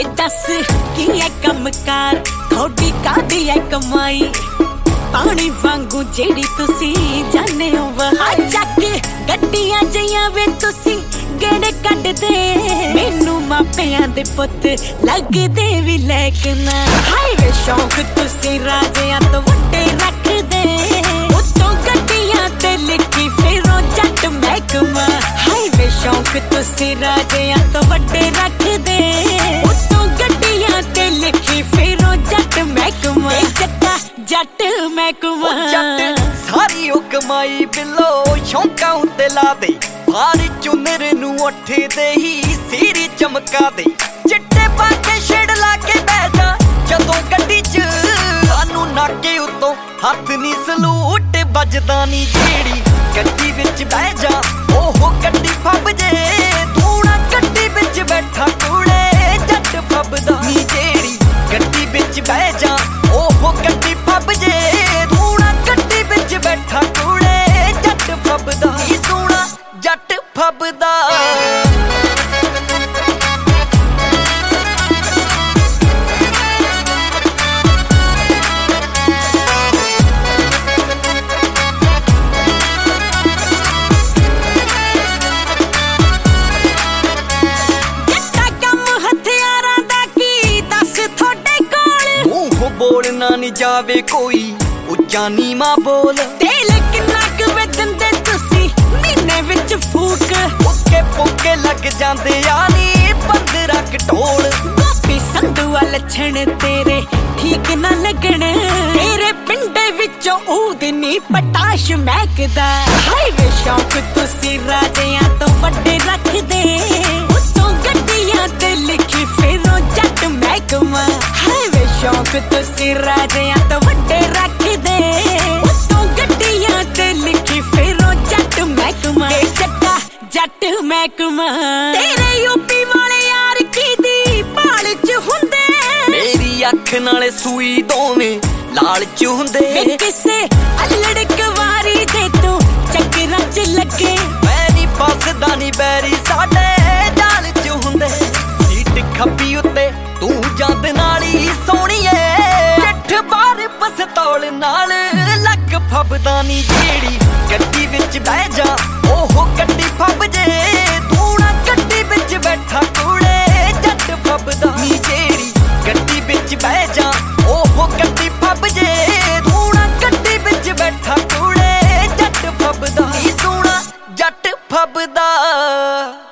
वे दस की है कमकार थोड़ी कादी है कमाई पानी वांगू जेड़ी तुसी जाने हो वहा चक गड्डियां जइयां वे तुसी गेड़े कट दे मैनू मापियां दे पुत लगदे भी लेकिन हाय वे शौक तुसी राजियां तो वड्डे रख दे उत्तों गड्डियां ते लिखी फिरो जट महकमा हाय वे शौक तुसी राजियां तो वड्डे रख दे उत्तों गड्डियां ते लिखी फिरो जट महकमा जट्टा जट महकमा जट सारी ओ कमाई बिलो शौकां उत्ते ला दे भारी चुनर नू उठ दे ही सीरी चमका दे चिट्टे पाके छेड़ ला के बह जा जदों गड्डी च सानू नाके उत्तों हथ नी सलूट बजदा नी जेड़ी गड्डी विच बह जा ओहो गड्डी फब जे तू ना गड्डी विच बैठा कूड़े जट फबदा नी जेड़ी गड्डी विच बह जा ओहो गड्डी फब जे तू ना गड्डी विच बैठा कूड़े जट फबदा नी सोना जट फबदा बोलना नहीं जावे कोई उच्चा नीमा बोल तेल किन्ना क वेदन दे तुसी महीने विच फूक पुक्के पुक्के लग जांदे यानी 15 कटोल गोपी संधुआ लछण तेरे ठीक ना लगण तेरे पिंडे विचों ऊदनी पटाश महकदा हाय वे शौक तुसी राजियां तो वड्डे रख दे उत्तों गड्डियां ते लिखी फिरो जट महकमा हाय वे शौक तुसी राजियां तो वड्डे रख दे उत्तों गड्डियां ते लिखी फिरो जट महकमा जट्टा जट महकमा तेरे यूपी वाले यार की दी भाल च हुंदे मेरी अख नाले सूई दोवें लाल च हुंदे किसे अल्लड़ कवारी दे तू चक्करां च लगे मैं नी फसदा नी बैरी साडे जाल च हुंदे सीट खब्बी उत्ते तू जांद नाली सोहणीए पिठ बार पस्तौल नाल लक फबदा नी जेड़ी गड्डी विच बह जा ओहो गड्डी फब जे तू ना गड्डी विच बैठा कूड़े जट फबदा नी जेड़ी गड्डी विच बह जा ओहो गड्डी फब जे तू ना गड्डी विच बैठा कूड़े जट फबदा नी सोहणा जट फबदा।